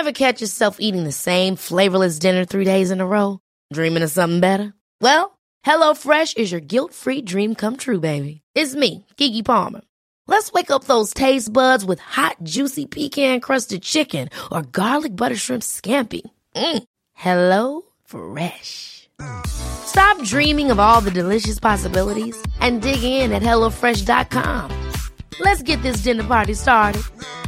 Ever catch yourself eating the same flavorless dinner 3 days in a row? Dreaming of something better? Well, HelloFresh is your guilt-free dream come true, baby. It's me, Keke Palmer. Let's wake up those taste buds with hot, juicy pecan-crusted chicken or garlic butter shrimp scampi. Hello Fresh. Stop dreaming of all the delicious possibilities and dig in at HelloFresh.com. Let's get this dinner party started.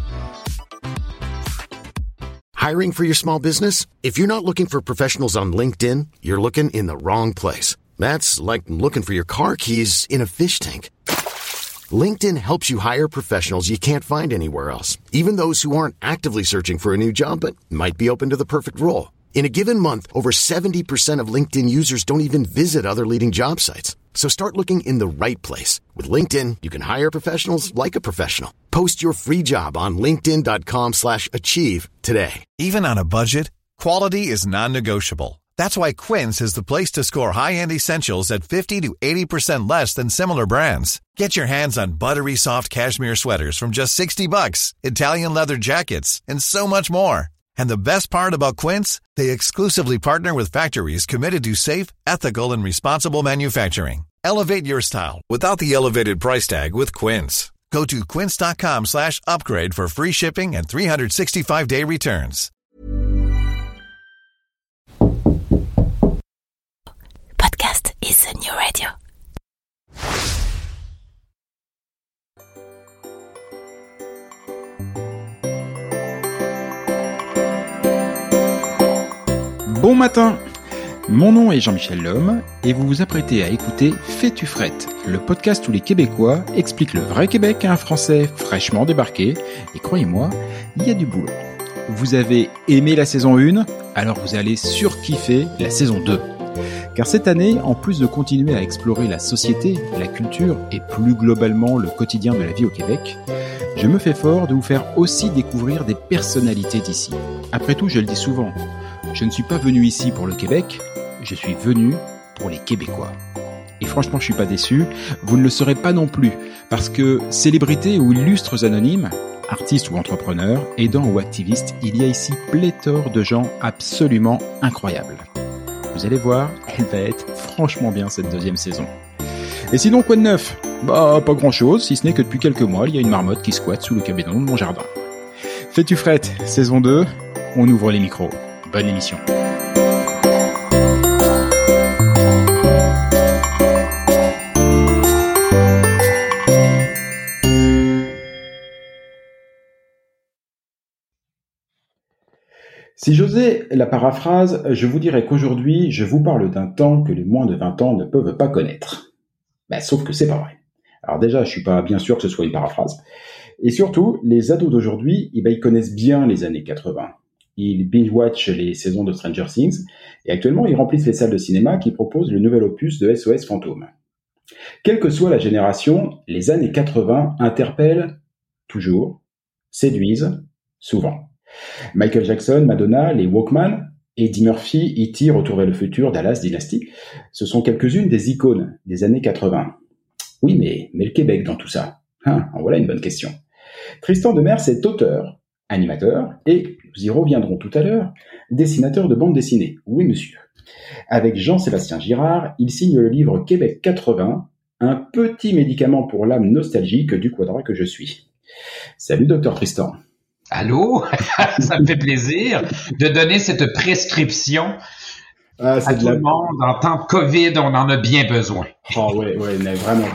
Hiring for your small business? If you're not looking for professionals on LinkedIn, you're looking in the wrong place. That's like looking for your car keys in a fish tank. LinkedIn helps you hire professionals you can't find anywhere else, even those who aren't actively searching for a new job but might be open to the perfect role. In a given month, over 70% of LinkedIn users don't even visit other leading job sites. So start looking in the right place. With LinkedIn, you can hire professionals like a professional. Post your free job on linkedin.com/achieve today. Even on a budget, quality is non-negotiable. That's why Quince is the place to score high-end essentials at 50 to 80% less than similar brands. Get your hands on buttery soft cashmere sweaters from just $60, Italian leather jackets, and so much more. And the best part about Quince, they exclusively partner with factories committed to safe, ethical, and responsible manufacturing. Elevate your style without the elevated price tag with Quince. Go to quince.com/upgrade for free shipping and 365-day returns. Podcast is the new radio. Bon matin, mon nom est Jean-Michel Lhomme et vous vous apprêtez à écouter Fais-tu frette, le podcast où les Québécois expliquent le vrai Québec à un Français fraîchement débarqué. Et croyez-moi, il y a du boulot. Vous avez aimé la saison 1, alors vous allez surkiffer la saison 2. Car cette année, en plus de continuer à explorer la société, la culture et plus globalement le quotidien de la vie au Québec, je me fais fort de vous faire aussi découvrir des personnalités d'ici. Après tout, je le dis souvent, je ne suis pas venu ici pour le Québec, je suis venu pour les Québécois. Et franchement, je suis pas déçu, vous ne le serez pas non plus, parce que célébrités ou illustres anonymes, artistes ou entrepreneurs, aidants ou activistes, il y a ici pléthore de gens absolument incroyables. Vous allez voir, elle va être franchement bien cette deuxième saison. Et sinon, quoi de neuf ? Bah, pas grand chose, si ce n'est que depuis quelques mois, il y a une marmotte qui squatte sous le cabanon de mon jardin. Fais-tu frette, saison 2, on ouvre les micros. Bonne émission. Si j'osais la paraphrase, je vous dirais qu'aujourd'hui, je vous parle d'un temps que les moins de 20 ans ne peuvent pas connaître. Sauf que c'est pas vrai. Alors déjà, je suis pas bien sûr que ce soit une paraphrase. Et surtout, les ados d'aujourd'hui, ils connaissent bien les années 80. Ils binge-watchent les saisons de Stranger Things, et actuellement, ils remplissent les salles de cinéma qui proposent le nouvel opus de SOS Fantôme. Quelle que soit la génération, les années 80 interpellent toujours, séduisent souvent. Michael Jackson, Madonna, les Walkman, Eddie Murphy, E.T., Retour vers le futur, Dallas, Dynasty, ce sont quelques-unes des icônes des années 80. Oui, mais le Québec dans tout ça, en voilà une bonne question. Tristan Demers est auteur, animateur et, nous y reviendrons tout à l'heure, dessinateur de bande dessinée. Oui, monsieur. Avec Jean-Sébastien Girard, il signe le livre Québec 80, un petit médicament pour l'âme nostalgique du quadra que je suis. Salut, docteur Tristan. Allô? Ça me fait plaisir de donner cette prescription à tout le monde. En temps de COVID, on en a bien besoin. Oh ouais, mais vraiment,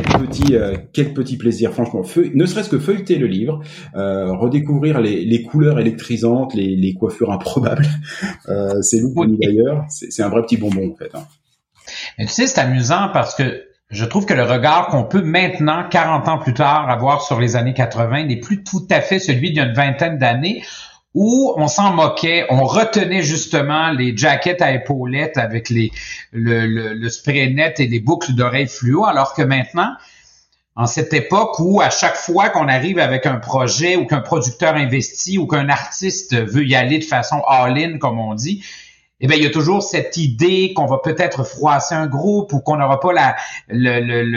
quel petit plaisir, franchement. Ne serait-ce que feuilleter le livre, redécouvrir les couleurs électrisantes, les coiffures improbables. C'est lourd d'ailleurs. C'est un vrai petit bonbon, en fait. Mais tu sais, c'est amusant parce que je trouve que le regard qu'on peut maintenant, 40 ans plus tard, avoir sur les années 80 n'est plus tout à fait celui d'il y a une vingtaine d'années où on s'en moquait, on retenait justement les jackets à épaulettes avec le spray net et les boucles d'oreilles fluo, alors que maintenant, en cette époque où à chaque fois qu'on arrive avec un projet ou qu'un producteur investit ou qu'un artiste veut y aller de façon all-in, comme on dit, eh bien, il y a toujours cette idée qu'on va peut-être froisser un groupe ou qu'on n'aura pas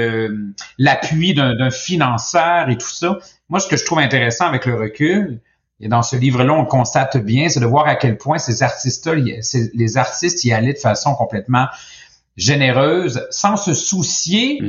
l'appui d'un financeur et tout ça. Moi, ce que je trouve intéressant avec le recul, et dans ce livre-là, on le constate bien, c'est de voir à quel point ces artistes-là, les artistes y allaient de façon complètement généreuse, sans se soucier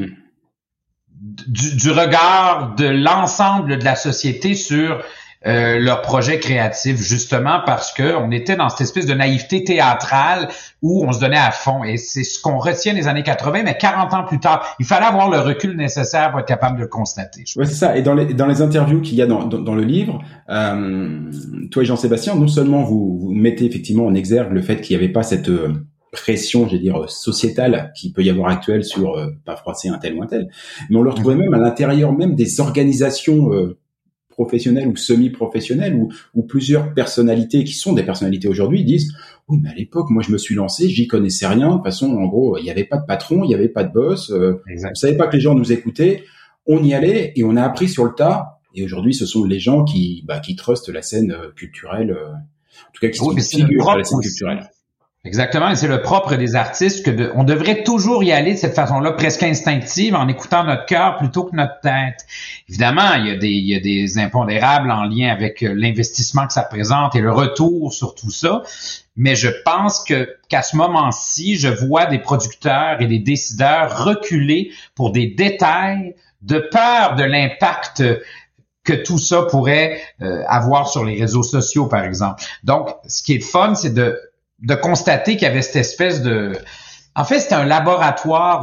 du regard de l'ensemble de la société sur leur projet créatif, justement parce que on était dans cette espèce de naïveté théâtrale où on se donnait à fond. Et c'est ce qu'on retient des années 80, mais 40 ans plus tard, il fallait avoir le recul nécessaire pour être capable de le constater. Ouais, c'est ça. Et dans les interviews qu'il y a dans le livre, toi et Jean-Sébastien, non seulement vous mettez effectivement en exergue le fait qu'il n'y avait pas cette pression, je vais dire, sociétale qui peut y avoir actuelle sur pas froisser un tel ou un tel, mais on le retrouvait même à l'intérieur même des organisations professionnelles ou semi-professionnelles où plusieurs personnalités qui sont des personnalités aujourd'hui disent oui, mais à l'époque moi je me suis lancé, j'y connaissais rien, de toute façon en gros il n'y avait pas de patron, il n'y avait pas de boss, on savait pas que les gens nous écoutaient, on y allait et on a appris sur le tas. Et aujourd'hui ce sont les gens qui trustent la scène culturelle, en tout cas qui sont des figures de la scène culturelle. Exactement, et c'est le propre des artistes que on devrait toujours y aller de cette façon-là, presque instinctive, en écoutant notre cœur plutôt que notre tête. Évidemment, il y a des impondérables en lien avec l'investissement que ça représente et le retour sur tout ça, mais je pense qu'à ce moment-ci, je vois des producteurs et des décideurs reculer pour des détails de peur de l'impact que tout ça pourrait avoir sur les réseaux sociaux, par exemple. Donc, ce qui est fun, c'est de constater qu'il y avait cette espèce de... En fait, c'était un laboratoire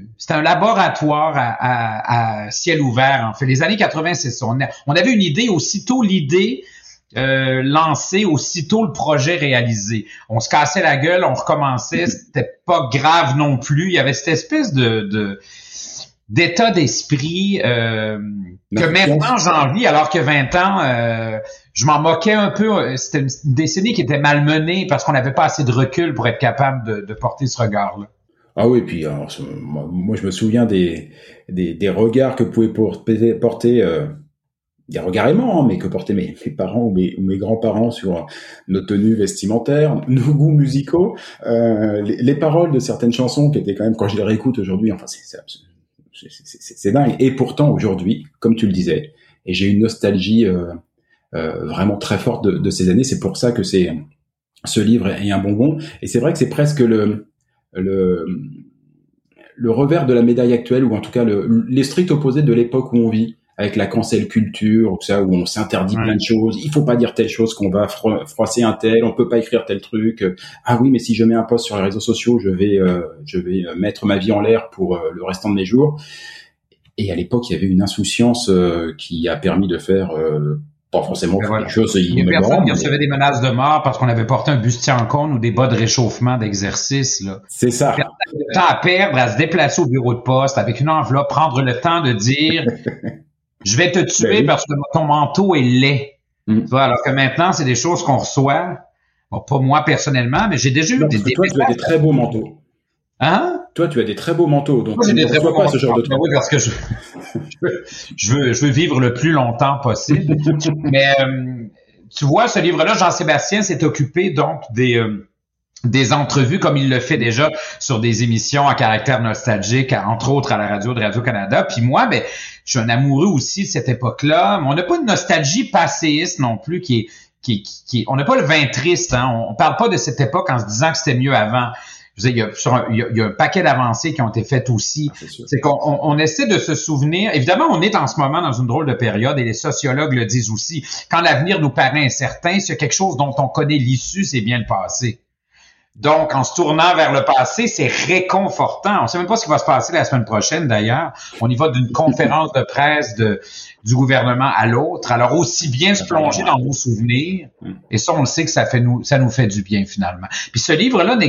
à ciel ouvert. En fait, les années 80, c'est ça. On avait une idée, aussitôt l'idée lancée, aussitôt le projet réalisé. On se cassait la gueule, on recommençait, c'était pas grave non plus. Il y avait cette espèce d'état d'esprit que maintenant j'envie, alors que 20 ans, je m'en moquais un peu. C'était une décennie qui était malmenée parce qu'on n'avait pas assez de recul pour être capable de porter ce regard-là. Ah oui, puis alors, moi je me souviens des regards que pouvaient porter des regards aimants, mais que portaient mes parents ou mes grands-parents sur nos tenues vestimentaires, nos goûts musicaux, les paroles de certaines chansons qui étaient quand même, quand je les réécoute aujourd'hui, enfin c'est dingue. Et pourtant aujourd'hui, comme tu le disais, et j'ai une nostalgie vraiment très forte de ces années. C'est pour ça que ce livre est un bonbon. Et c'est vrai que c'est presque le revers de la médaille actuelle, ou en tout cas les stricts opposés de l'époque où on vit, avec la cancel culture, tout ça, où on s'interdit plein de choses. Il faut pas dire telle chose, qu'on va froisser un tel, on peut pas écrire tel truc. Ah oui, mais si je mets un post sur les réseaux sociaux, je vais mettre ma vie en l'air pour le restant de mes jours. Et à l'époque, il y avait une insouciance qui a permis de faire pas forcément quelque chose. Il y a personne qui recevait des menaces de mort parce qu'on avait porté un bustier en cône ou des bas de réchauffement d'exercice, là. C'est ça. Personne avait le temps à perdre, à se déplacer au bureau de poste avec une enveloppe, prendre le temps de dire je vais te tuer parce que ton manteau est laid. Tu vois, alors que maintenant, c'est des choses qu'on reçoit. Bon, pas moi personnellement, mais j'ai déjà eu des... Toi, tu as des très beaux manteaux. Hein? Toi, tu as des très beaux manteaux, donc tu ne reçois pas ce genre de truc. Oui, parce que je veux vivre le plus longtemps possible. Mais tu vois, ce livre-là, Jean-Sébastien s'est occupé donc des entrevues, comme il le fait déjà sur des émissions à caractère nostalgique, entre autres à la radio de Radio-Canada. Puis moi, je suis un amoureux aussi de cette époque-là. Mais on n'a pas une nostalgie passéiste non plus qui est on n'a pas le vin triste, hein. On parle pas de cette époque en se disant que c'était mieux avant. Je veux dire, il y a un paquet d'avancées qui ont été faites aussi. C'est qu'on essaie de se souvenir. Évidemment, on est en ce moment dans une drôle de période et les sociologues le disent aussi. Quand l'avenir nous paraît incertain, s'il y a quelque chose dont on connaît l'issue, c'est bien le passé. Donc, en se tournant vers le passé, c'est réconfortant. On ne sait même pas ce qui va se passer la semaine prochaine, d'ailleurs. On y va d'une conférence de presse du gouvernement à l'autre. Alors, aussi bien se plonger dans nos souvenirs. Et ça, on le sait que ça nous fait du bien, finalement. Puis ce livre-là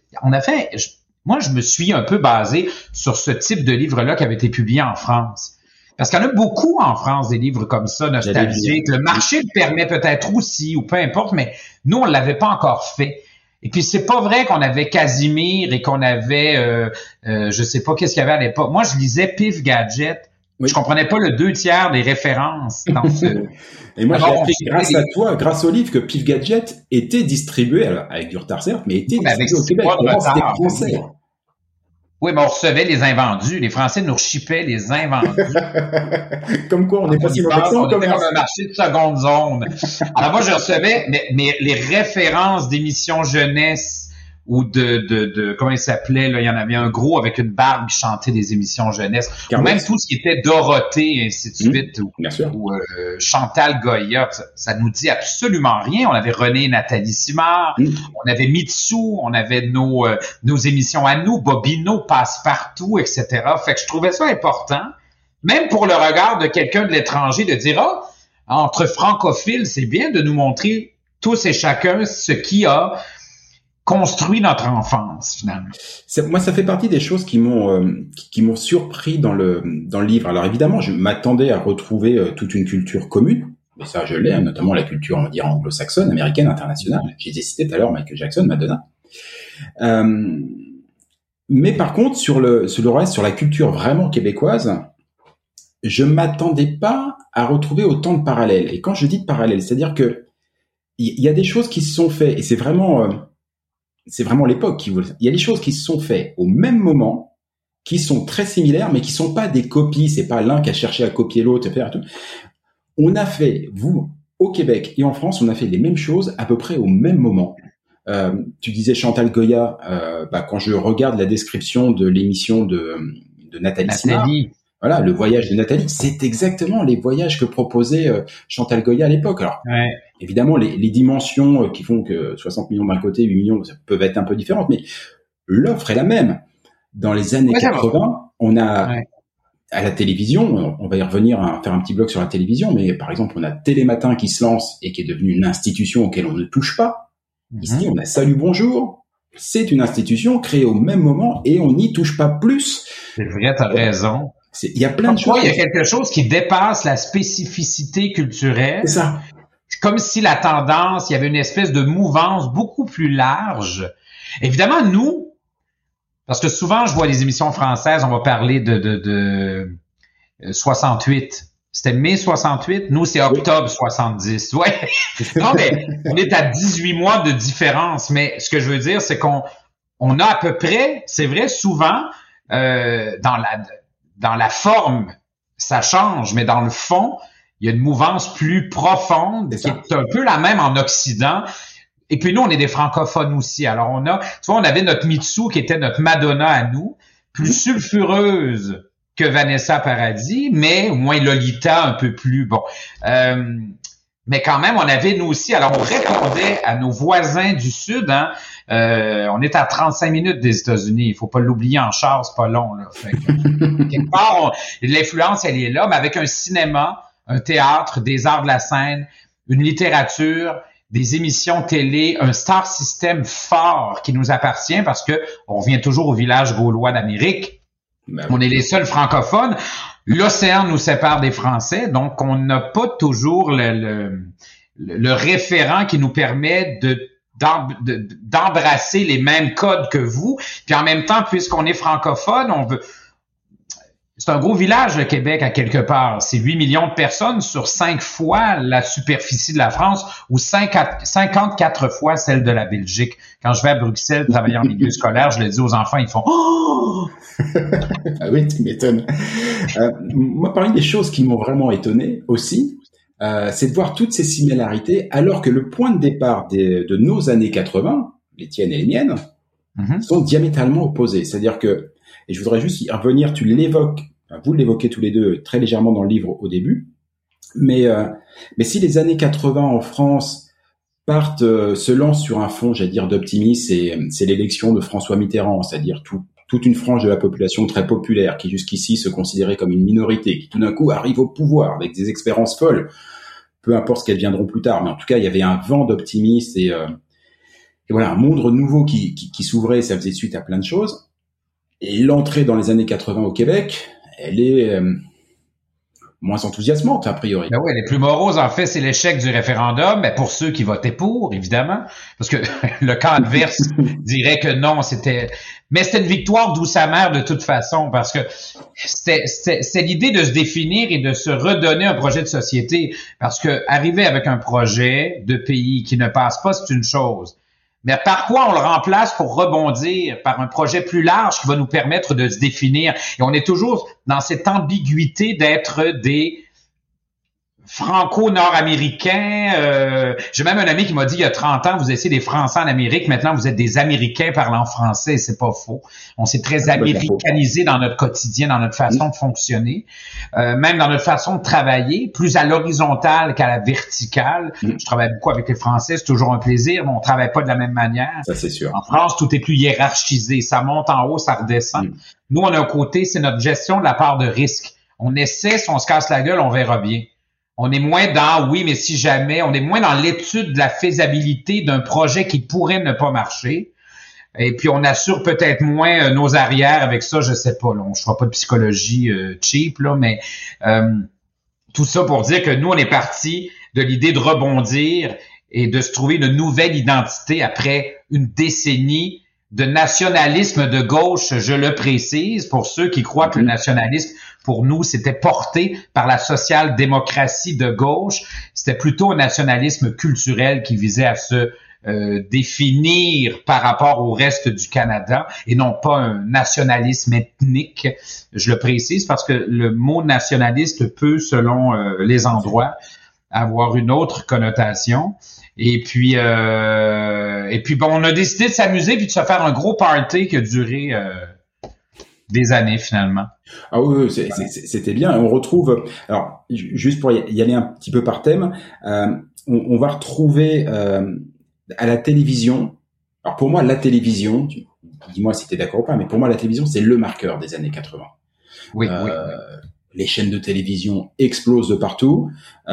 moi, je me suis un peu basé sur ce type de livre-là qui avait été publié en France. Parce qu'il y en a beaucoup en France, des livres comme ça, nostalgiques. Le marché le permet peut-être aussi, ou peu importe, mais nous, on l'avait pas encore fait. Et puis, c'est pas vrai qu'on avait Casimir et qu'on avait, je sais pas qu'est-ce qu'il y avait à l'époque. Moi, je lisais Pif Gadget. Oui. Je comprenais pas le 2/3 des références dans ce... Et moi, j'ai appris grâce à toi, grâce au livre, que Pif Gadget était distribué, avec du retard certes, mais était distribué au Québec. C'était français. Oui, mais on recevait les invendus. Les Français nous shippaient les invendus. Comme quoi, on n'est pas si mauvais que ça, on était comme un marché de seconde zone. Alors moi, je recevais mais les références d'émissions jeunesse ou de comment il s'appelait, là, il y en avait un gros avec une barbe qui chantait des émissions jeunesse. Ou même tout ce qui était Dorothée, et ainsi de suite, ou Chantal Goya, ça nous dit absolument rien. On avait René et Nathalie Simard, on avait Mitsou, on avait nos émissions à nous, Bobino, Passe-Partout, etc. Fait que je trouvais ça important, même pour le regard de quelqu'un de l'étranger, de dire, entre francophiles, c'est bien de nous montrer tous et chacun ce qui a construit notre enfance, finalement. Moi, ça fait partie des choses qui m'ont surpris dans le livre. Alors évidemment, je m'attendais à retrouver toute une culture commune, mais ça, je l'ai, notamment la culture, on va dire, anglo-saxonne, américaine, internationale. J'ai cité tout à l'heure Michael Jackson, Madonna. Mais par contre, sur le reste, sur la culture vraiment québécoise, je m'attendais pas à retrouver autant de parallèles. Et quand je dis de parallèles, c'est-à-dire que il y a des choses qui se sont faites, et c'est vraiment l'époque qui veut. Il y a des choses qui se sont faites au même moment, qui sont très similaires, mais qui sont pas des copies. C'est pas l'un qui a cherché à copier l'autre, etc. On a fait, au Québec et en France, on a fait les mêmes choses à peu près au même moment. Tu disais Chantal Goya, quand je regarde la description de l'émission de Nathalie Simard, voilà, le voyage de Nathalie, c'est exactement les voyages que proposait Chantal Goya à l'époque. Alors, évidemment, les dimensions qui font que 60 millions d'un côté, 8 millions, ça peuvent être un peu différentes, mais l'offre est la même. Dans les années 80, on a, à la télévision, on va y revenir faire un petit bloc sur la télévision, mais par exemple, on a Télématin qui se lance et qui est devenue une institution auquel on ne touche pas. Ici, on a Salut Bonjour. C'est une institution créée au même moment et on n'y touche pas plus. C'est vrai, t'as raison. Il y a plein de choses. Il y a quelque chose qui dépasse la spécificité culturelle. C'est ça. C'est comme si la tendance, il y avait une espèce de mouvance beaucoup plus large. Évidemment, nous, parce que souvent, je vois les émissions françaises, on va parler de 68. C'était mai 68. Nous, c'est octobre 70. Ouais. Non, mais on est à 18 mois de différence. Mais ce que je veux dire, c'est qu'on a à peu près, c'est vrai, souvent, dans la forme, ça change, mais dans le fond, il y a une mouvance plus profonde qui est un peu la même en Occident. Et puis nous, on est des francophones aussi. Alors on avait notre Mitsou qui était notre Madonna à nous, plus sulfureuse que Vanessa Paradis, mais au moins Lolita un peu plus bon. Mais quand même, on avait nous aussi. Alors on répondait à nos voisins du Sud. On est à 35 minutes des États-Unis. Il faut pas l'oublier en char, c'est pas long. Là. Fait que, quelque part, l'influence, elle est là, mais avec un cinéma, un théâtre, des arts de la scène, une littérature, des émissions télé, un star system fort qui nous appartient parce que on revient toujours au village gaulois d'Amérique. On est les seuls francophones. L'océan nous sépare des Français, donc on n'a pas toujours le référent qui nous permet d'embrasser les mêmes codes que vous. Puis en même temps, puisqu'on est francophone, c'est un gros village, le Québec, à quelque part. C'est 8 millions de personnes sur 5 fois la superficie de la France ou 54 fois celle de la Belgique. Quand je vais à Bruxelles travailler en milieu scolaire, je le dis aux enfants, ils font « Oh! » Ah oui, tu m'étonnes. Moi, parmi des choses qui m'ont vraiment étonné aussi, c'est de voir toutes ces similarités, alors que le point de départ de nos années 80, les tiennes et les miennes, sont diamétralement opposés. C'est-à-dire que, et je voudrais juste y revenir, vous l'évoquez tous les deux très légèrement dans le livre au début, mais si les années 80 en France se lancent sur un fond, j'allais dire, d'optimisme, c'est l'élection de François Mitterrand, c'est-à-dire toute une frange de la population très populaire qui jusqu'ici se considérait comme une minorité, qui tout d'un coup arrive au pouvoir avec des expériences folles, peu importe ce qu'elles viendront plus tard, mais en tout cas il y avait un vent d'optimisme et voilà, un monde nouveau qui s'ouvrait, ça faisait suite à plein de choses. Et l'entrée dans les années 80 au Québec, elle est moins enthousiasmante, a priori. Ben oui, les plus moroses, en fait, c'est l'échec du référendum, mais pour ceux qui votaient pour, évidemment, parce que le camp adverse dirait que non, mais c'était une victoire douce amère de toute façon, parce que c'est l'idée de se définir et de se redonner un projet de société, parce que arriver avec un projet de pays qui ne passe pas, c'est une chose. Mais par quoi on le remplace pour rebondir? Par un projet plus large qui va nous permettre de se définir. Et on est toujours dans cette ambiguïté d'être des franco-nord-américains. J'ai même un ami qui m'a dit il y a 30 ans, vous étiez des Français en Amérique, maintenant vous êtes des Américains parlant français. C'est pas faux. On s'est très américanisé dans notre quotidien, dans notre façon de fonctionner, même dans notre façon de travailler, plus à l'horizontale qu'à la verticale. Je travaille beaucoup avec les Français, c'est toujours un plaisir, mais on travaille pas de la même manière. Ça, c'est sûr. En France, tout est plus hiérarchisé. Ça monte en haut, ça redescend. Nous, on a un côté, c'est notre gestion de la part de risque. On essaie, si on se casse la gueule, on verra bien. On est moins dans oui, mais si jamais, on est moins dans l'étude de la faisabilité d'un projet qui pourrait ne pas marcher. Et puis, on assure peut-être moins nos arrières avec ça, je sais pas. Là, je ferai pas de psychologie cheap, là, mais tout ça pour dire que nous, on est parti de l'idée de rebondir et de se trouver une nouvelle identité après une décennie de nationalisme de gauche, je le précise, pour ceux qui croient que le nationalisme, pour nous, c'était porté par la social-démocratie de gauche. C'était plutôt un nationalisme culturel qui visait à se définir par rapport au reste du Canada et non pas un nationalisme ethnique. Je le précise parce que le mot nationaliste peut, selon les endroits, avoir une autre connotation. Et puis bon, on a décidé de s'amuser puis de se faire un gros party qui a duré des années finalement. Ah oui, c'était bien. On retrouve, alors juste pour y aller un petit peu par thème, on va retrouver à la télévision. Alors pour moi, la télévision, dis-moi si tu es d'accord ou pas, mais pour moi la télévision c'est le marqueur des années 80. Oui. Les chaînes de télévision explosent de partout.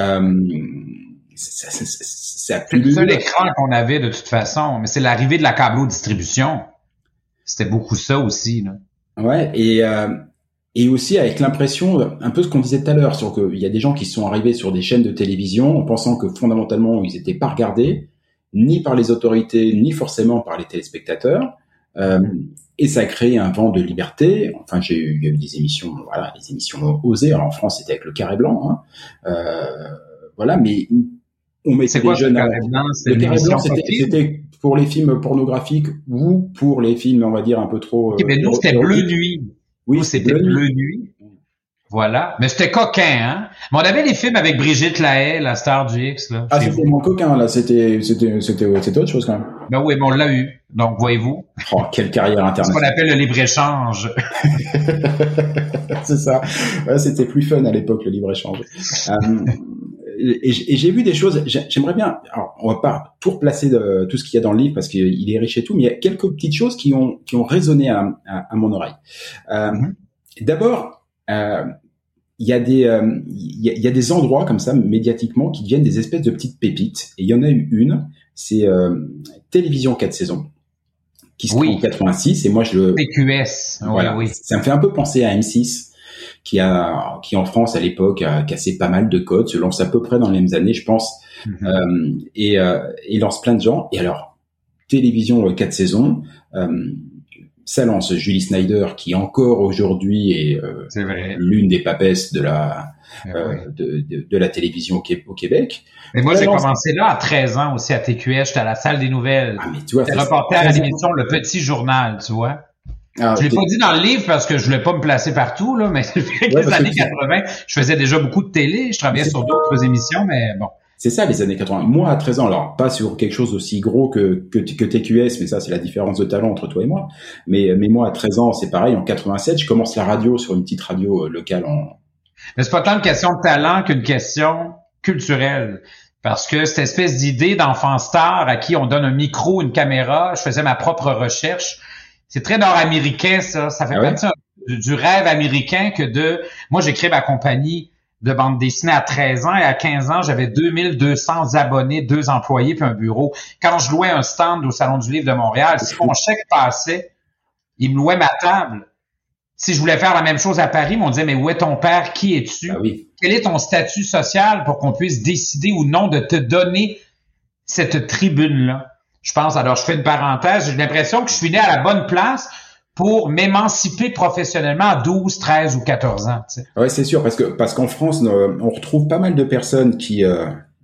C'est le seul écran qu'on avait de toute façon, mais c'est l'arrivée de la câblo-distribution. C'était beaucoup ça aussi, là. Ouais, et aussi avec l'impression, un peu ce qu'on disait tout à l'heure, sur qu'il y a des gens qui sont arrivés sur des chaînes de télévision en pensant que fondamentalement ils n'étaient pas regardés, ni par les autorités, ni forcément par les téléspectateurs. Et ça a créé un vent de liberté. Enfin, il y a eu des émissions, voilà, les émissions osées. Alors en France, c'était avec le Carré Blanc, hein. Voilà, mais on mettait les jeunes. Le Carré Blanc, c'était pour les films pornographiques ou pour les films, on va dire, un peu trop. Mais nous, c'était Bleu Nuit. Oui, nous, c'était Bleu Nuit. Voilà. Mais c'était coquin, hein. Mais on avait les films avec Brigitte Lahaie, la star du X, là. Ah, c'était mon coquin, là. C'était autre chose, quand même. Ben oui, mais on l'a eu. Donc, voyez-vous. Oh, quelle carrière internationale. C'est ce qu'on appelle le libre-échange. C'est ça. Ouais, c'était plus fun à l'époque, le libre-échange. Et j'ai vu des choses, j'aimerais bien, alors, on va pas tout replacer de tout ce qu'il y a dans le livre parce qu'il est riche et tout, mais il y a quelques petites choses qui ont résonné à mon oreille. D'abord, il y a des endroits comme ça, médiatiquement, qui deviennent des espèces de petites pépites. Et il y en a eu une, c'est Télévision 4 saisons, qui se trouve en 86. Et moi, TQS. Voilà, oui. Ça me fait un peu penser à M6, qui en France, à l'époque, a cassé pas mal de codes, se lance à peu près dans les mêmes années, je pense, et lance plein de gens. Et alors, Télévision 4 saisons, ça lance Julie Snyder, qui encore aujourd'hui est l'une des papesses de la télévision au Québec. Mais moi, j'ai commencé là à 13 ans aussi à TQS, j'étais à la salle des nouvelles. Ah, mais tu vois, j'étais reporter à l'émission Le Petit Journal, tu vois. Ah, je l'ai pas dit dans le livre parce que je voulais pas me placer partout, là, mais les années 80, je faisais déjà beaucoup de télé, je travaillais sur d'autres émissions, mais bon. C'est ça, les années 80. Moi, à 13 ans, alors, pas sur quelque chose aussi gros que TQS, mais ça, c'est la différence de talent entre toi et moi. Mais moi, à 13 ans, c'est pareil, en 87, je commence la radio sur une petite radio locale Mais c'est pas tant une question de talent qu'une question culturelle. Parce que cette espèce d'idée d'enfant star à qui on donne un micro, une caméra, je faisais ma propre recherche. C'est très nord-américain, ça. Ça fait partie du rêve américain moi, j'ai créé ma compagnie de bande dessinée à 13 ans et à 15 ans, j'avais 2200 abonnés, 2 employés puis un bureau. Quand je louais un stand au Salon du Livre de Montréal, si mon chèque passait, il me louait ma table. Si je voulais faire la même chose à Paris, on me disait, mais où est ton père? Qui es-tu? Ah oui. Quel est ton statut social pour qu'on puisse décider ou non de te donner cette tribune-là? Je pense, alors je fais une parenthèse, j'ai l'impression que je suis né à la bonne place pour m'émanciper professionnellement à 12, 13 ou 14 ans. Tu sais. Ouais, c'est sûr, parce qu'en France, on retrouve pas mal de personnes qui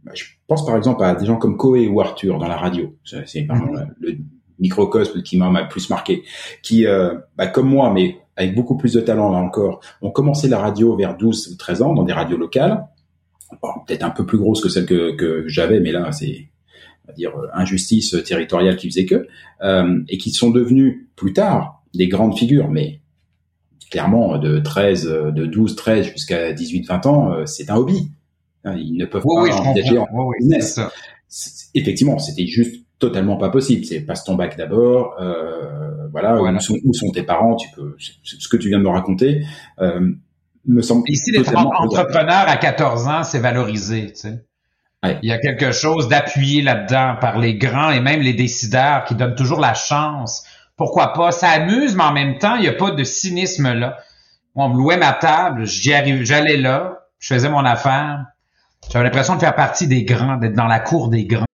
je pense par exemple à des gens comme Coé ou Arthur dans la radio. C'est vraiment le microcosme qui m'a le plus marqué. Qui, comme moi, mais avec beaucoup plus de talent là encore, ont commencé la radio vers 12 ou 13 ans dans des radios locales. Bon, peut-être un peu plus grosses que celles que j'avais, mais là, c'est, on va dire, injustice territoriale qui faisait que, et qui sont devenus plus tard des grandes figures, mais clairement, de 12, 13 jusqu'à 18, 20 ans, c'est un hobby. Ils ne peuvent pas envisager en business. Effectivement, c'était juste totalement pas possible. C'est passe ton bac d'abord, voilà. Où sont tes parents, ce que tu viens de me raconter, me semble ici, d'être entrepreneur à 14 ans, c'est valorisé, tu sais. Ouais. Il y a quelque chose d'appuyé là-dedans par les grands et même les décideurs qui donnent toujours la chance. Pourquoi pas? Ça amuse, mais en même temps, il n'y a pas de cynisme là. On me louait ma table, j'allais là, je faisais mon affaire. J'avais l'impression de faire partie des grands, d'être dans la cour des grands.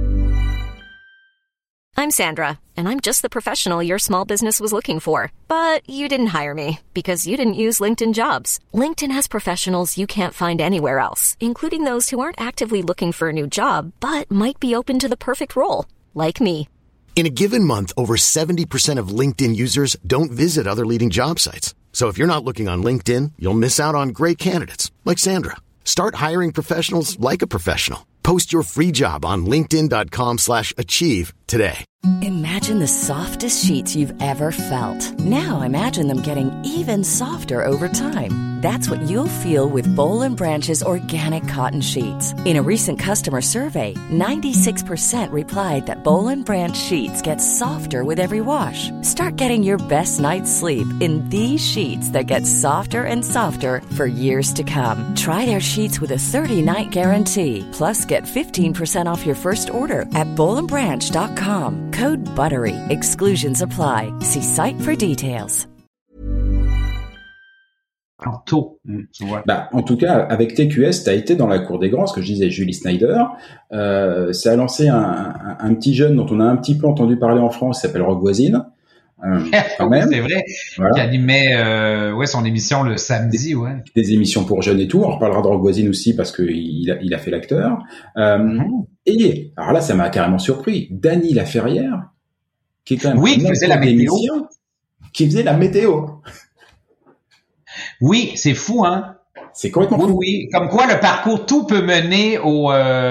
I'm Sandra, and I'm just the professional your small business was looking for. But you didn't hire me because you didn't use LinkedIn Jobs. LinkedIn has professionals you can't find anywhere else, including those who aren't actively looking for a new job, but might be open to the perfect role, like me. In a given month, over 70% of LinkedIn users don't visit other leading job sites. So if you're not looking on LinkedIn, you'll miss out on great candidates like Sandra. Start hiring professionals like a professional. Post your free job on linkedin.com/achieve today. Imagine the softest sheets you've ever felt. Now imagine them getting even softer over time. That's what you'll feel with Boll & Branch's organic cotton sheets. In a recent customer survey, 96% replied that Boll & Branch sheets get softer with every wash. Start getting your best night's sleep in these sheets that get softer and softer for years to come. Try their sheets with a 30-night guarantee. Plus, get 15% off your first order at bollandbranch.com. Code BUTTERY. Exclusions apply. See site for details. En tout cas, avec TQS, tu as été dans la cour des grands, ce que je disais, Julie Snyder. Ça a lancé un petit jeune dont on a un petit peu entendu parler en France, qui s'appelle Rock Voisine. Quand même. C'est vrai, voilà. Qui animait son émission le samedi. Ouais. Des émissions pour jeunes et tout. On reparlera de Rock Voisine aussi parce qu'il a fait l'acteur. Et alors là, ça m'a carrément surpris. Dany Laferrière, qui est quand même qui faisait la météo. Qui faisait la météo. Oui, c'est fou, hein? C'est complètement fou. Oui, comme quoi le parcours, tout peut mener au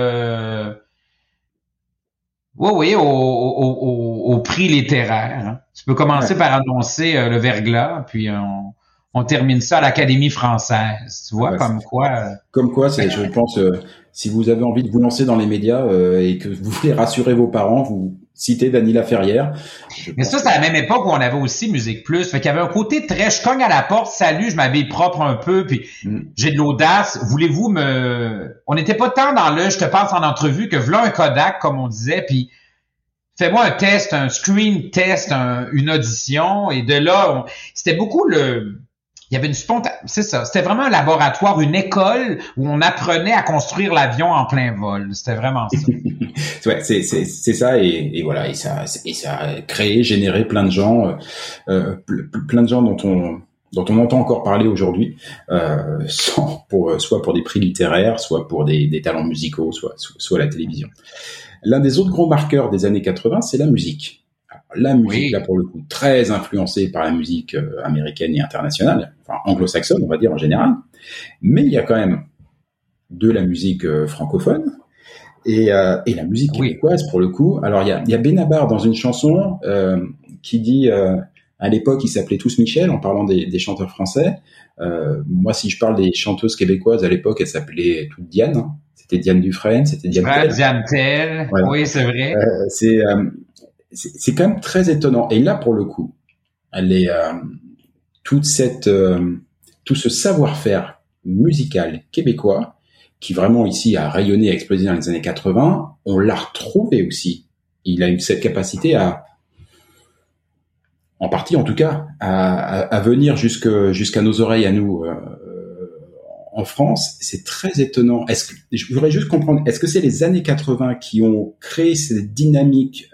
prix littéraire. Hein. Tu peux commencer par annoncer le verglas, puis on termine ça à l'Académie française. Tu vois, comme quoi... Comme quoi, je pense, si vous avez envie de vous lancer dans les médias et que vous voulez rassurer vos parents, vous citez Dany Laferrière. Mais ça, c'est à la même époque où on avait aussi Musique Plus. Fait qu'il y avait un côté très... Je cogne à la porte, salut, je m'habille propre un peu, puis j'ai de l'audace. Voulez-vous On n'était pas tant dans je te passe en entrevue que v'là un Kodak, comme on disait, puis fais-moi un test, un screen test, une audition. Et de là, c'était beaucoup il y avait une c'est ça. C'était vraiment un laboratoire, une école où on apprenait à construire l'avion en plein vol. C'était vraiment ça. Ouais, c'est ça et voilà, et ça a créé, généré plein de gens dont on entend encore parler aujourd'hui, soit pour des prix littéraires, soit pour des talents musicaux, soit la télévision. L'un des autres gros marqueurs des années 80, c'est la musique. La musique, là, pour le coup, très influencée par la musique américaine et internationale, enfin anglo-saxonne, on va dire en général. Mais il y a quand même de la musique francophone et la musique québécoise, pour le coup. Alors, il y a Benabar dans une chanson qui dit, à l'époque, ils s'appelaient tous Michel, en parlant des chanteurs français. Moi, si je parle des chanteuses québécoises, à l'époque, elles s'appelaient toutes Diane. Hein. C'était Diane Dufresne, c'était Diane Tell. Diane Tell, voilà. Oui, c'est vrai. C'est quand même très étonnant. Et là, pour le coup, tout ce savoir-faire musical québécois, qui vraiment ici a rayonné, a explosé dans les années 80, on l'a retrouvé aussi. Il a eu cette capacité en partie en tout cas, à venir jusqu'à nos oreilles à nous en France. C'est très étonnant. Je voudrais juste comprendre, est-ce que c'est les années 80 qui ont créé cette dynamique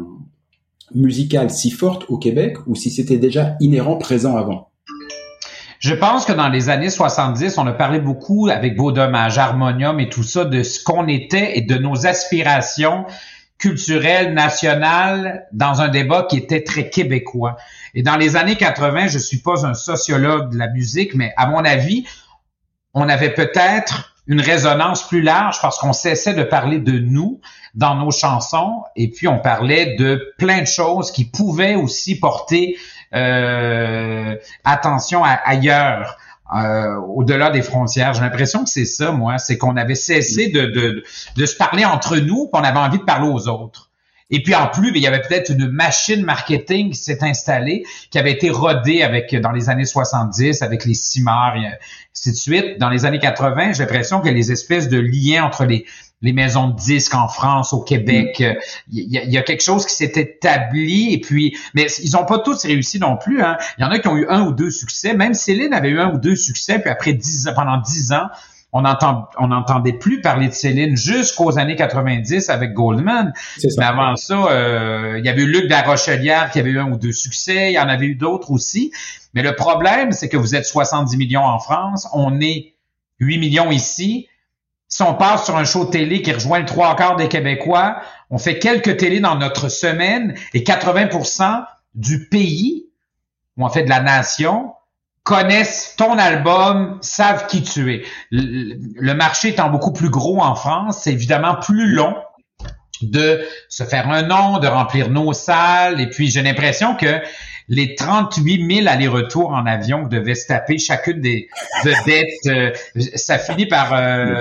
musicale si forte au Québec, ou si c'était déjà inhérent, présent avant? Je pense que dans les années 70, on a parlé beaucoup avec Beau Dommage, Harmonium et tout ça de ce qu'on était et de nos aspirations culturelles, nationales, dans un débat qui était très québécois. Et dans les années 80, je suis pas un sociologue de la musique, mais à mon avis, on avait peut-être une résonance plus large parce qu'on cessait de parler de nous dans nos chansons et puis on parlait de plein de choses qui pouvaient aussi porter attention ailleurs, au-delà des frontières. J'ai l'impression que c'est ça, moi, c'est qu'on avait cessé de se parler entre nous, puis on avait envie de parler aux autres. Et puis en plus, il y avait peut-être une machine marketing qui s'est installée, qui avait été rodée dans les années 70 avec les cimars et ainsi de suite. Dans les années 80, j'ai l'impression que les espèces de liens entre les maisons de disques en France, au Québec, il y a quelque chose qui s'est établi. Et puis, mais ils ont pas tous réussi non plus. Hein. Il y en a qui ont eu 1 ou 2 succès. Même Céline avait eu 1 ou 2 succès. Puis après pendant 10 ans, on n'entendait plus parler de Céline jusqu'aux années 90 avec Goldman. Mais avant ça, il y avait eu Luc de la Rochelière qui avait eu 1 ou 2 succès. Il y en avait eu d'autres aussi. Mais le problème, c'est que vous êtes 70 millions en France. On est 8 millions ici. Si on passe sur un show de télé qui rejoint le 3/4 des Québécois, on fait quelques télés dans notre semaine et 80% du pays, ou en fait de la nation, connaissent ton album, savent qui tu es. Le marché étant beaucoup plus gros en France, c'est évidemment plus long de se faire un nom, de remplir nos salles. Et puis, j'ai l'impression que les 38 000 allers-retours en avion que devait se taper chacune des vedettes, ça finit par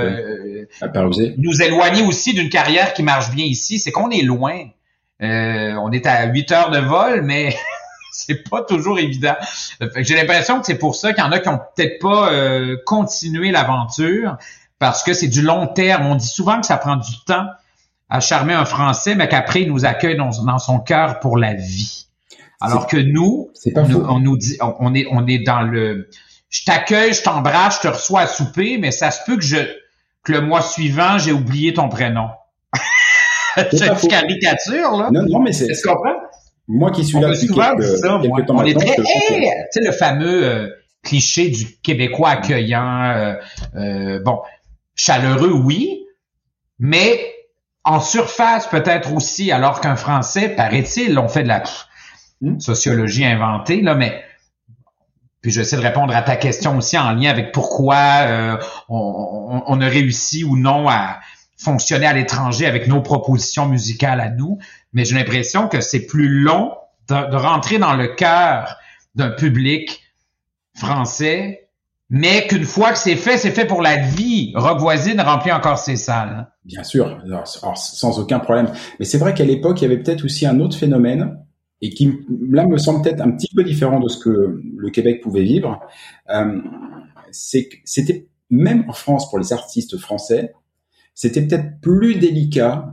nous éloigner aussi d'une carrière qui marche bien ici. C'est qu'on est loin. On est à 8 heures de vol, mais c'est pas toujours évident. Fait que j'ai l'impression que c'est pour ça qu'il y en a qui ont peut-être pas continué l'aventure, parce que c'est du long terme. On dit souvent que ça prend du temps à charmer un Français, mais qu'après, il nous accueille dans son cœur pour la vie. Alors que nous, on nous dit, on est dans le, je t'accueille, je t'embrasse, je te reçois à souper, mais ça se peut que le mois suivant, j'ai oublié ton prénom. C'est une caricature, là. Non, mais c'est. Est-ce qu'on comprend? Moi qui suis là depuis quelques temps on est maintenant, très, tu sais, le fameux cliché du Québécois accueillant, chaleureux, oui, mais en surface peut-être aussi, alors qu'un Français, paraît-il, on fait de la sociologie inventée, là, mais puis je vais essayer de répondre à ta question aussi en lien avec pourquoi on a réussi ou non à fonctionner à l'étranger avec nos propositions musicales à nous, mais j'ai l'impression que c'est plus long de rentrer dans le cœur d'un public français, mais qu'une fois que c'est fait pour la vie. Rock Voisine remplit encore ses salles. Bien sûr, alors, sans aucun problème. Mais c'est vrai qu'à l'époque, il y avait peut-être aussi un autre phénomène, et qui, là, me semble peut-être un petit peu différent de ce que le Québec pouvait vivre. C'est que c'était, même en France, pour les artistes français, c'était peut-être plus délicat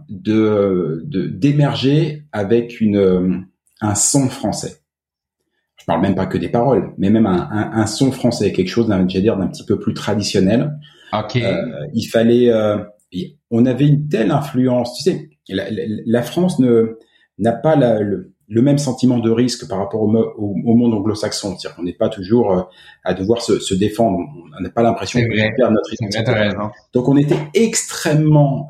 d'émerger avec un son français. Je parle même pas que des paroles, mais même un son français, quelque chose d'un petit peu plus traditionnel. Ok. Il fallait, on avait une telle influence. Tu sais, la France n'a pas le même sentiment de risque par rapport au monde anglo-saxon. C'est-à-dire qu'on n'est pas toujours à devoir se défendre. On n'a pas l'impression de perdre notre identité. Donc on était extrêmement,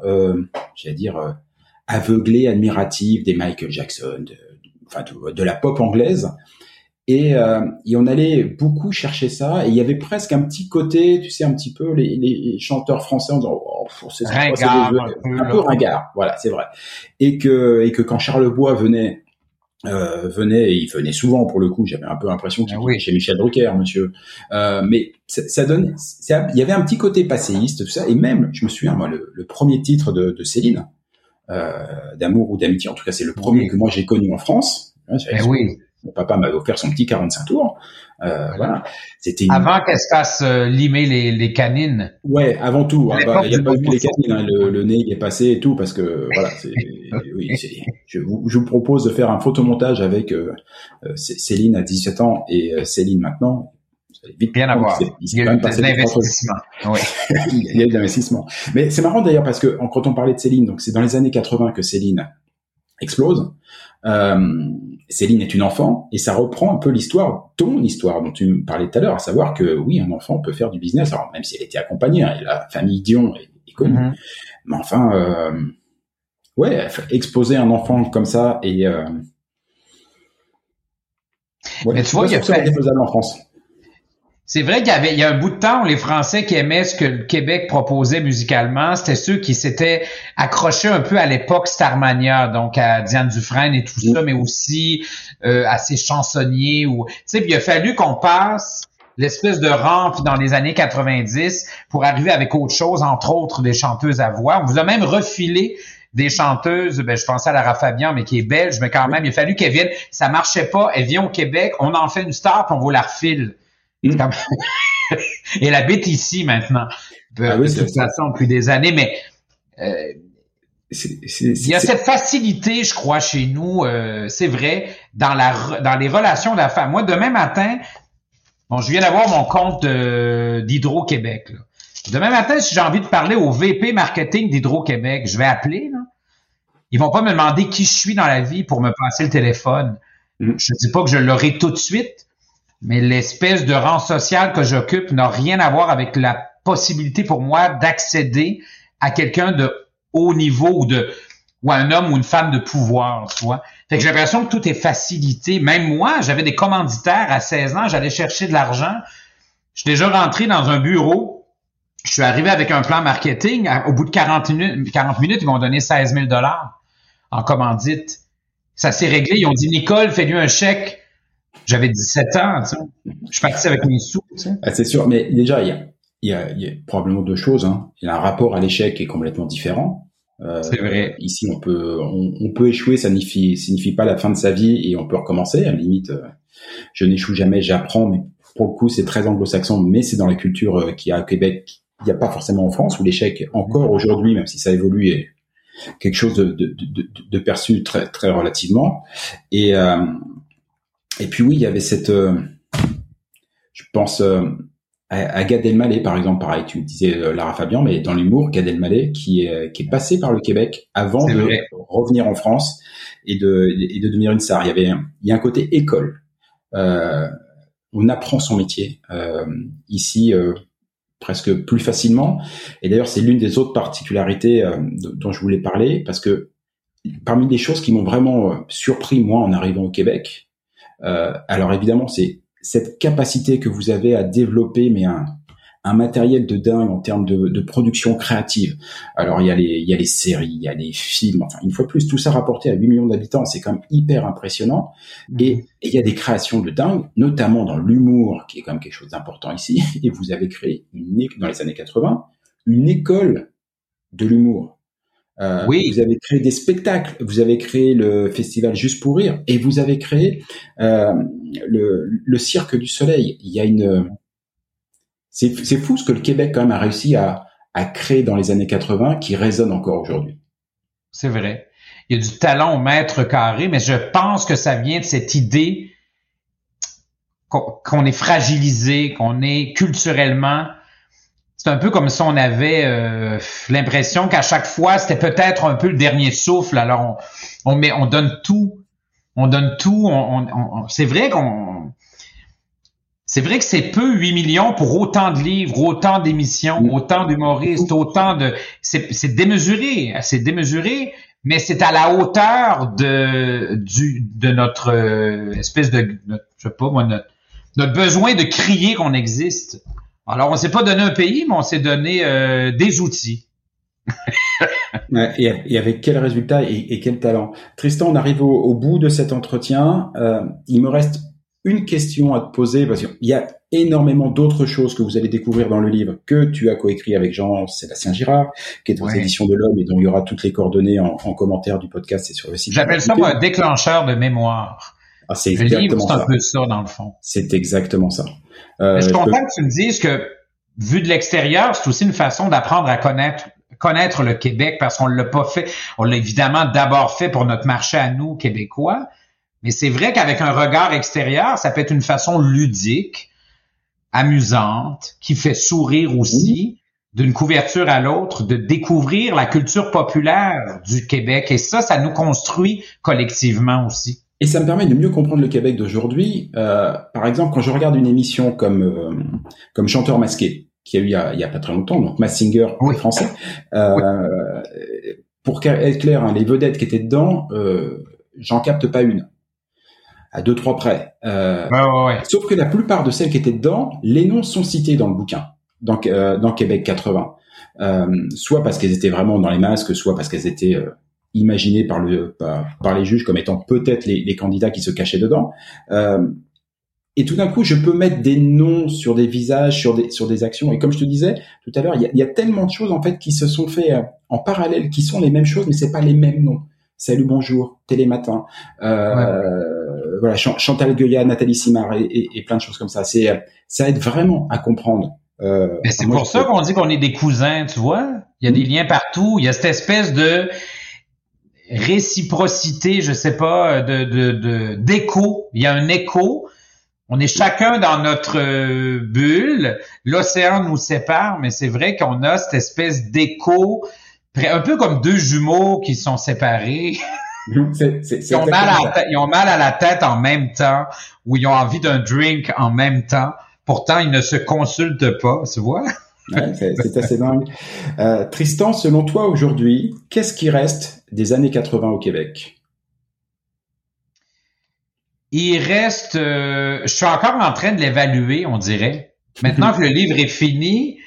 aveuglé, admiratif des Michael Jackson, de la pop anglaise. Et on allait beaucoup chercher ça. Et il y avait presque un petit côté, tu sais, un petit peu les chanteurs français en disant c'est ringard, un peu ringard. Voilà, c'est vrai. Et que quand Charles Bois venait, et il venait souvent pour le coup, j'avais un peu l'impression qu'il était chez Michel Drucker, monsieur. Mais ça donne, il y avait un petit côté passéiste, tout ça. Et même, je me souviens, moi, le premier titre de Céline, d'amour ou d'amitié, en tout cas, c'est le premier que moi j'ai connu en France. Mon papa m'avait offert son petit 45 tours. Voilà. C'était avant qu'elle se fasse limer les canines. Ouais, avant tout. Il n'y a pas eu les canines, hein, le nez il est passé et tout, parce que voilà. Je vous propose de faire un photomontage avec Céline à 17 ans et Céline maintenant. Vite rien à voir. Il y a eu de l'investissement. Oui. Il y a eu de l'investissement. Mais c'est marrant d'ailleurs parce que quand on parlait de Céline, donc c'est dans les années 80 que Céline explose. Céline est une enfant et ça reprend un peu ton histoire dont tu me parlais tout à l'heure, à savoir que oui, un enfant peut faire du business, alors même si elle était accompagnée, hein, et la famille Dion est connue, mais enfin, exposer un enfant comme ça et mais tu vois, c'est défaisable en France. C'est vrai il y a un bout de temps où les Français qui aimaient ce que le Québec proposait musicalement, c'était ceux qui s'étaient accrochés un peu à l'époque Starmania, donc à Diane Dufresne et tout ça, mais aussi à ces chansonniers. Tu sais, puis il a fallu qu'on passe l'espèce de rampe dans les années 90 pour arriver avec autre chose, entre autres des chanteuses à voix. On vous a même refilé des chanteuses, je pensais à Lara Fabian, mais qui est belge, mais quand même, il a fallu qu'elle vienne. Ça marchait pas, elle vient au Québec, on en fait une star, puis on vous la refile. Comme... Elle habite ici maintenant, de toute façon depuis des années, mais il y a cette facilité, je crois, chez nous, c'est vrai, dans les relations d'affaires. Moi, demain matin, je viens d'avoir mon compte d'Hydro-Québec. Là. Demain matin, si j'ai envie de parler au VP marketing d'Hydro-Québec, je vais appeler. Là. Ils vont pas me demander qui je suis dans la vie pour me passer le téléphone. Je dis pas que je l'aurai tout de suite, mais l'espèce de rang social que j'occupe n'a rien à voir avec la possibilité pour moi d'accéder à quelqu'un de haut niveau ou un homme ou une femme de pouvoir, tu vois. Fait que j'ai l'impression que tout est facilité. Même moi, j'avais des commanditaires à 16 ans, j'allais chercher de l'argent. Je suis déjà rentré dans un bureau. Je suis arrivé avec un plan marketing. Au bout de 40 minutes, ils m'ont donné 16 000 $ en commandite. Ça s'est réglé. Ils ont dit, Nicole, fais-lui un chèque. J'avais 17 ans, tu sais. Je suis parti avec mes sous, tu sais. C'est sûr, mais déjà, il y a probablement deux choses, hein. Il y a un rapport à l'échec qui est complètement différent. C'est vrai. Ici, on peut échouer, ça signifie pas la fin de sa vie et on peut recommencer. À la limite, je n'échoue jamais, j'apprends, mais pour le coup, c'est très anglo-saxon, mais c'est dans la culture qu'il y a au Québec. Il n'y a pas forcément en France où l'échec, encore aujourd'hui, même si ça évolue, est quelque chose de perçu très, très relativement. Et puis oui, il y avait cette, je pense à Gad Elmaleh par exemple, pareil, tu me disais Lara Fabian, mais dans l'humour, Gad Elmaleh qui est passé par le Québec avant de revenir en France et de devenir une star. Il y a un côté école. On apprend son métier ici presque plus facilement. Et d'ailleurs, c'est l'une des autres particularités dont je voulais parler, parce que parmi les choses qui m'ont vraiment surpris moi en arrivant au Québec. Alors évidemment, c'est cette capacité que vous avez à développer, mais un matériel de dingue en termes de production créative. Alors il y a les séries, il y a les films. Enfin, une fois de plus, tout ça rapporté à 8 millions d'habitants, c'est quand même hyper impressionnant. Et il y a des créations de dingue, notamment dans l'humour, qui est quand même quelque chose d'important ici. Et vous avez créé dans les années 80 une école de l'humour. Oui. Vous avez créé des spectacles, vous avez créé le festival Juste pour rire, et vous avez créé le Cirque du Soleil. Il y a c'est fou ce que le Québec quand même a réussi à créer dans les années 80, qui résonne encore aujourd'hui. C'est vrai. Il y a du talent au mètre carré, mais je pense que ça vient de cette idée qu'on est fragilisé, qu'on est culturellement. C'est un peu comme si on avait l'impression qu'à chaque fois, c'était peut-être un peu le dernier souffle. Alors, on donne tout. C'est vrai que c'est peu 8 millions pour autant de livres, autant d'émissions, autant d'humoristes, c'est démesuré, mais c'est à la hauteur de notre espèce de, notre besoin de crier qu'on existe. Alors, on s'est pas donné un pays, mais on s'est donné des outils. Et avec quel résultat et quel talent. Tristan, on arrive au bout de cet entretien. Il me reste une question à te poser, parce qu'il y a énormément d'autres choses que vous allez découvrir dans le livre que tu as coécrit avec Jean-Sébastien Girard, qui est aux éditions de l'Homme, et dont il y aura toutes les coordonnées en commentaire du podcast et sur le site. J'appelle ça un déclencheur de mémoire. C'est exactement ça. C'est un peu ça, dans le fond. C'est exactement ça. Je suis content que tu me dises que, vu de l'extérieur, c'est aussi une façon d'apprendre à connaître le Québec, parce qu'on l'a pas fait. On l'a évidemment d'abord fait pour notre marché à nous, Québécois. Mais c'est vrai qu'avec un regard extérieur, ça peut être une façon ludique, amusante, qui fait sourire aussi, d'une couverture à l'autre, de découvrir la culture populaire du Québec. Et ça nous construit collectivement aussi. Et ça me permet de mieux comprendre le Québec d'aujourd'hui. Par exemple, quand je regarde une émission comme Chanteur masqué, qui a eu il y a pas très longtemps, donc Masked Singer français, pour être clair, hein, les vedettes qui étaient dedans, j'en capte pas une. À 2-3 près. Sauf que la plupart de celles qui étaient dedans, les noms sont cités dans le bouquin, dans Québec 80. Soit parce qu'elles étaient vraiment dans les masques, soit parce qu'elles étaient imaginées par les juges comme étant peut-être les candidats qui se cachaient dedans. Et tout d'un coup, je peux mettre des noms sur des visages, sur des actions. Et comme je te disais tout à l'heure, il y a tellement de choses en fait qui se sont fait en parallèle, qui sont les mêmes choses, mais c'est pas les mêmes noms. Salut, bonjour, Télématin, voilà, Chantal Goya, Nathalie Simard et plein de choses comme ça. Ça aide vraiment à comprendre. Mais c'est pour ça qu'on dit qu'on est des cousins, tu vois. Il y a des liens partout. Il y a cette espèce de réciprocité, je sais pas, d'écho. Il y a un écho. On est chacun dans notre bulle. L'océan nous sépare, mais c'est vrai qu'on a cette espèce d'écho, un peu comme deux jumeaux qui sont séparés. Ils ont mal à la tête en même temps, ou ils ont envie d'un drink en même temps. Pourtant, ils ne se consultent pas, tu vois? Ouais, c'est assez dingue. Tristan, selon toi aujourd'hui, qu'est-ce qui reste des années 80 au Québec? Il reste, je suis encore en train de l'évaluer, on dirait. Maintenant que le livre est fini,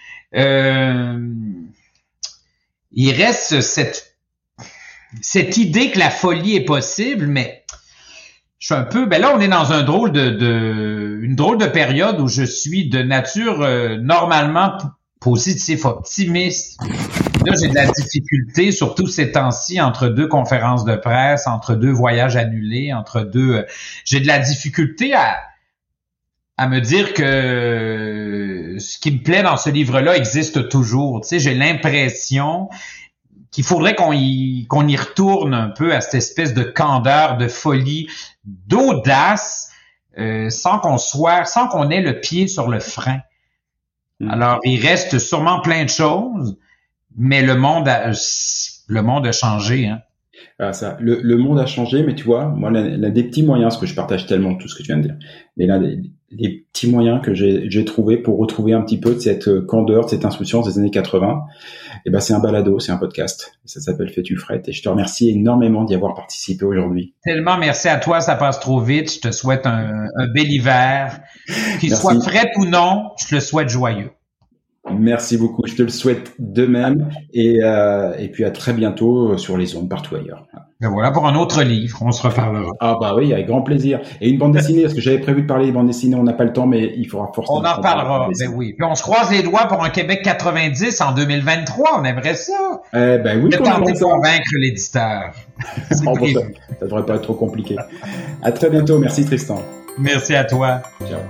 il reste cette idée que la folie est possible, mais je suis un peu, là, on est dans une drôle de période où je suis de nature normalement positif, optimiste. Là, j'ai de la difficulté, surtout ces temps-ci, entre deux conférences de presse, entre deux voyages annulés, j'ai de la difficulté à me dire que ce qui me plaît dans ce livre-là existe toujours. Tu sais, j'ai l'impression qu'il faudrait qu'on y retourne un peu à cette espèce de candeur, de folie, d'audace, sans qu'on ait le pied sur le frein. Alors, il reste sûrement plein de choses, mais le monde a changé, hein. Ah, le monde a changé, mais tu vois, moi, l'un des petits moyens, parce que je partage tellement tout ce que tu viens de dire, mais l'un des petits moyens que j'ai trouvé pour retrouver un petit peu de cette candeur, de cette insouciance des années 80, c'est un balado, c'est un podcast. Ça s'appelle Fais-tu Frette, et je te remercie énormément d'y avoir participé aujourd'hui. Tellement merci à toi, ça passe trop vite. Je te souhaite un bel hiver. Qu'il soit frette ou non, je te le souhaite joyeux. Merci beaucoup, je te le souhaite de même, et puis à très bientôt sur les ondes partout ailleurs. Ben voilà pour un autre livre, on se reparlera. Ah bah oui, avec grand plaisir. Et une bande dessinée, parce que j'avais prévu de parler des bandes dessinées, on n'a pas le temps, mais il faudra forcément. On en reparlera, ben oui. Puis on se croise les doigts pour un Québec 90 en 2023, on aimerait ça. Ben oui, on tenter de convaincre l'éditeur. Ça devrait pas être trop compliqué. À très bientôt, merci Tristan. Merci à toi. Ciao.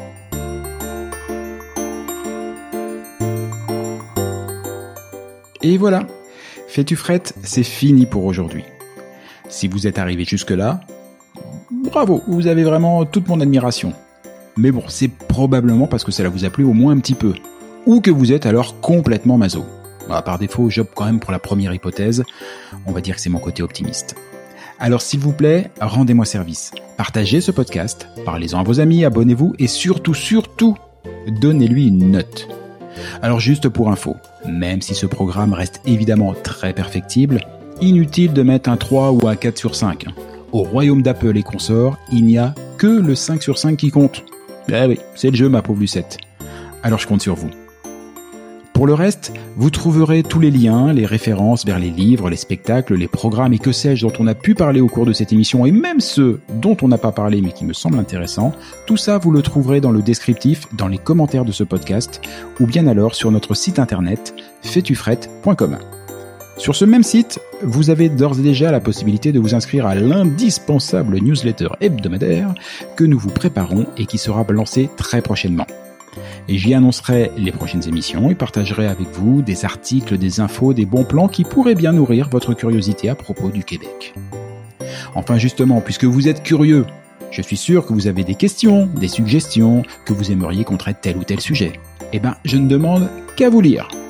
Et voilà, Fais-tu Frette, c'est fini pour aujourd'hui. Si vous êtes arrivé jusque-là, bravo, vous avez vraiment toute mon admiration. Mais bon, c'est probablement parce que cela vous a plu au moins un petit peu. Ou que vous êtes alors complètement maso. Par défaut, j'opte quand même pour la première hypothèse. On va dire que c'est mon côté optimiste. Alors s'il vous plaît, rendez-moi service. Partagez ce podcast, parlez-en à vos amis, abonnez-vous et surtout, donnez-lui une note. Alors juste pour info, même si ce programme reste évidemment très perfectible, inutile de mettre un 3 ou un 4 sur 5. Au royaume d'Apple et consorts, il n'y a que le 5 sur 5 qui compte. Eh oui, c'est le jeu ma pauvre Lucette. Alors je compte sur vous. Pour le reste, vous trouverez tous les liens, les références vers les livres, les spectacles, les programmes et que sais-je dont on a pu parler au cours de cette émission et même ceux dont on n'a pas parlé mais qui me semblent intéressants. Tout ça, vous le trouverez dans le descriptif, dans les commentaires de ce podcast ou bien alors sur notre site internet faitufrette.com. Sur ce même site, vous avez d'ores et déjà la possibilité de vous inscrire à l'indispensable newsletter hebdomadaire que nous vous préparons et qui sera lancé très prochainement. Et j'y annoncerai les prochaines émissions et partagerai avec vous des articles, des infos, des bons plans qui pourraient bien nourrir votre curiosité à propos du Québec. Enfin justement, puisque vous êtes curieux, je suis sûr que vous avez des questions, des suggestions, que vous aimeriez qu'on traite tel ou tel sujet. Je ne demande qu'à vous lire.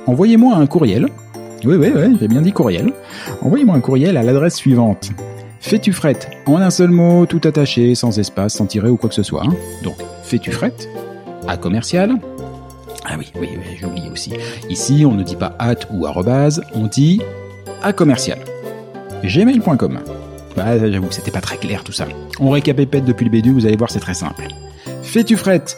envoyez-moi un courriel. Oui, j'ai bien dit courriel. Envoyez-moi un courriel à l'adresse suivante. Fais-tu-frette, en un seul mot, tout attaché, sans espace, sans tiret ou quoi que ce soit. Donc, fais-tu-frette, à commercial. Ah oui, j'ai oublié aussi. Ici, on ne dit pas at ou arrobase, on dit à commercial. gmail.com. Bah, j'avoue, c'était pas très clair tout ça. On récapépète depuis le début, vous allez voir, c'est très simple. Fais-tu-frette,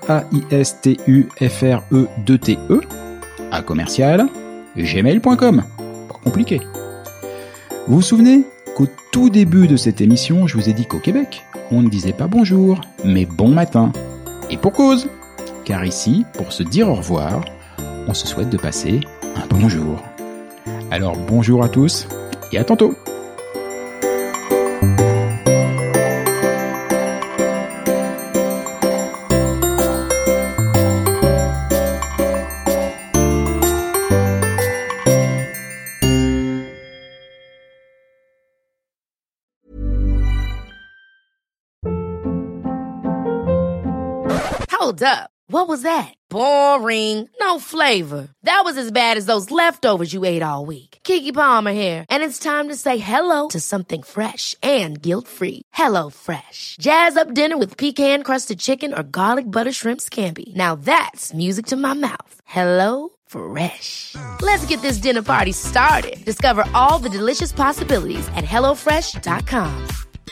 F-A-I-S-T-U-F-R-E-2-T-E, à commercial, gmail.com. Pas compliqué. Vous vous souvenez qu'au tout début de cette émission, je vous ai dit qu'au Québec, on ne disait pas bonjour, mais bon matin. Et pour cause, car ici, pour se dire au revoir, on se souhaite de passer un bonjour. Alors bonjour à tous, et à tantôt. Hold up. What was that? Boring. No flavor. That was as bad as those leftovers you ate all week. Keke Palmer here, and it's time to say hello to something fresh and guilt-free. Hello Fresh. Jazz up dinner with pecan-crusted chicken or garlic butter shrimp scampi. Now that's music to my mouth. Hello Fresh. Let's get this dinner party started. Discover all the delicious possibilities at HelloFresh.com.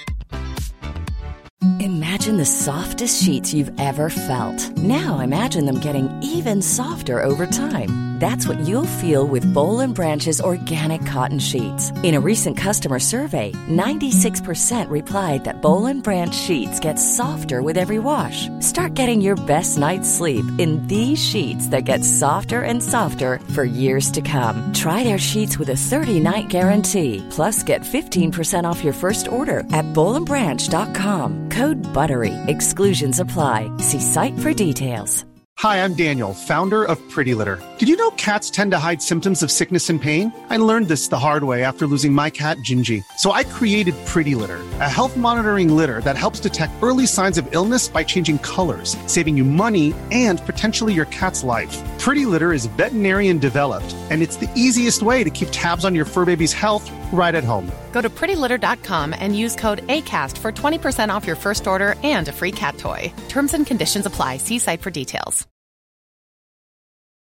Imagine the softest sheets you've ever felt. Now imagine them getting even softer over time. That's what you'll feel with Boll & Branch's organic cotton sheets. In a recent customer survey, 96% replied that Boll & Branch sheets get softer with every wash. Start getting your best night's sleep in these sheets that get softer and softer for years to come. Try their sheets with a 30-night guarantee. Plus, get 15% off your first order at bollandbranch.com. Code BUTTERY. Exclusions apply. See site for details. Hi, I'm Daniel, founder of Pretty Litter. Did you know cats tend to hide symptoms of sickness and pain? I learned this the hard way after losing my cat, Gingy. So I created Pretty Litter, a health monitoring litter that helps detect early signs of illness by changing colors, saving you money and potentially your cat's life. Pretty Litter is veterinarian developed, and it's the easiest way to keep tabs on your fur baby's health right at home. Go to prettylitter.com and use code ACAST for 20% off your first order and a free cat toy. Terms and conditions apply. See site for details.